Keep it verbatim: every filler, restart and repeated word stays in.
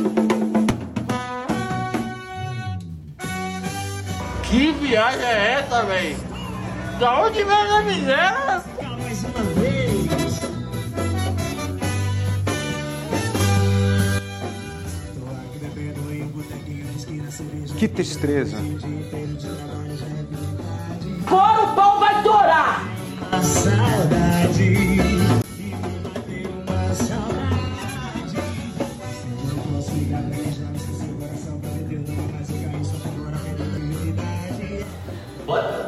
Que viagem é essa, velho? Da onde vem essa miséria? Mais uma vez. Tô aqui bebendo em botequinho na esquina, cerveja. Que tristeza. Fora o pão vai torar! A saudade. E me bateu uma saudade. Eu não posso ligar pra quem já me esqueceu o coração pra beber, não mais eu caí só agora perdendo a dignidade. What?